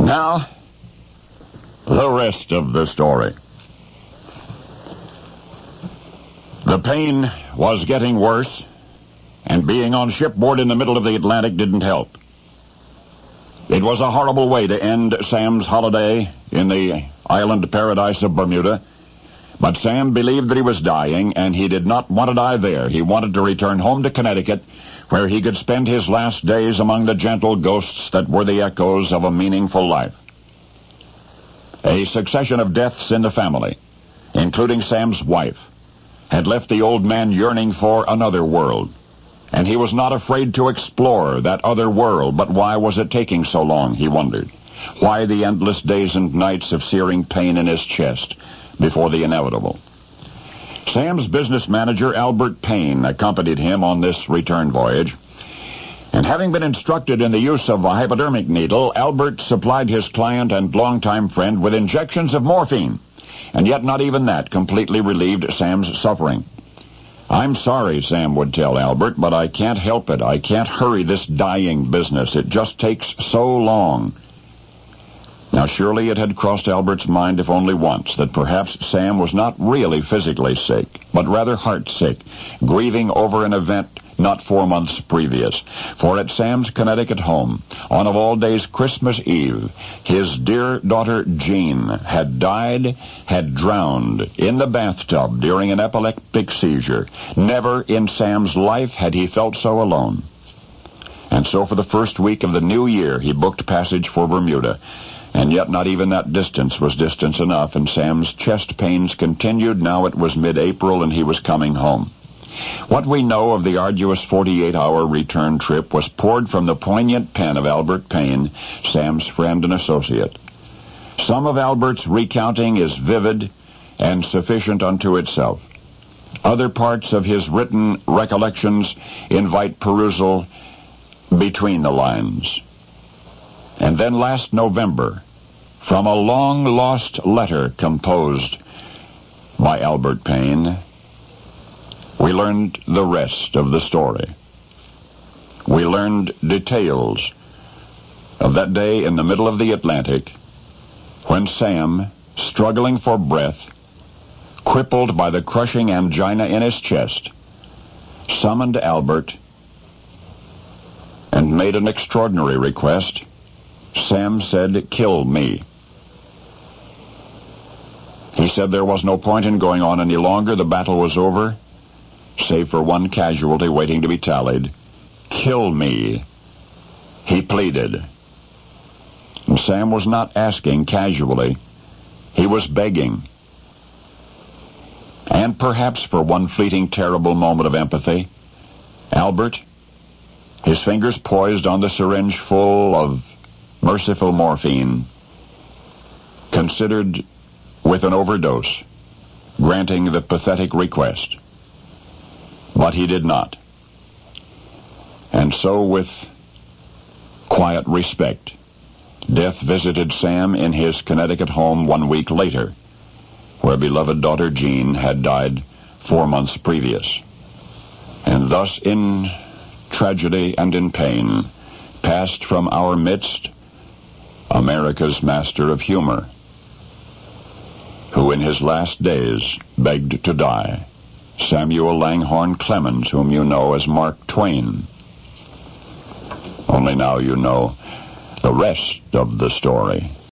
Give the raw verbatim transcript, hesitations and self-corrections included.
Now, the rest of the story. The pain was getting worse, and being on shipboard in the middle of the Atlantic didn't help. It was a horrible way to end Sam's holiday in the island paradise of Bermuda, but Sam believed that he was dying, and he did not want to die there. He wanted to return home to Connecticut, where he could spend his last days among the gentle ghosts that were the echoes of a meaningful life. A succession of deaths in the family, including Sam's wife, had left the old man yearning for another world, and he was not afraid to explore that other world. But why was it taking so long, he wondered? Why the endless days and nights of searing pain in his chest before the inevitable? Sam's business manager, Albert Payne, accompanied him on this return voyage, and having been instructed in the use of a hypodermic needle, Albert supplied his client and longtime friend with injections of morphine, and yet not even that completely relieved Sam's suffering. "I'm sorry," Sam would tell Albert, "but I can't help it. I can't hurry this dying business. It just takes so long." Now, surely it had crossed Albert's mind, if only once, that perhaps Sam was not really physically sick, but rather heart-sick, grieving over an event not four months previous. For at Sam's Connecticut home, on of all days Christmas Eve, his dear daughter Jean had died, had drowned in the bathtub during an epileptic seizure. Never in Sam's life had he felt so alone. And so for the first week of the new year, he booked passage for Bermuda. And yet not even that distance was distance enough, and Sam's chest pains continued. Now it was mid-April, and he was coming home. What we know of the arduous forty-eight hour return trip was poured from the poignant pen of Albert Payne, Sam's friend and associate. Some of Albert's recounting is vivid and sufficient unto itself. Other parts of his written recollections invite perusal between the lines. And then last November, from a long-lost letter composed by Albert Payne, we learned the rest of the story. We learned details of that day in the middle of the Atlantic when Sam, struggling for breath, crippled by the crushing angina in his chest, summoned Albert and made an extraordinary request. Sam said, "Kill me." He said there was no point in going on any longer. The battle was over, save for one casualty waiting to be tallied. "Kill me," he pleaded. And Sam was not asking casually. He was begging. And perhaps for one fleeting, terrible moment of empathy, Albert, his fingers poised on the syringe full of merciful morphine, considered, with an overdose, granting the pathetic request. But he did not. And so, with quiet respect, death visited Sam in his Connecticut home one week later, where beloved daughter Jean had died four months previous. And thus, in tragedy and in pain, passed from our midst America's master of humor, who in his last days begged to die, Samuel Langhorne Clemens, whom you know as Mark Twain. Only now you know the rest of the story.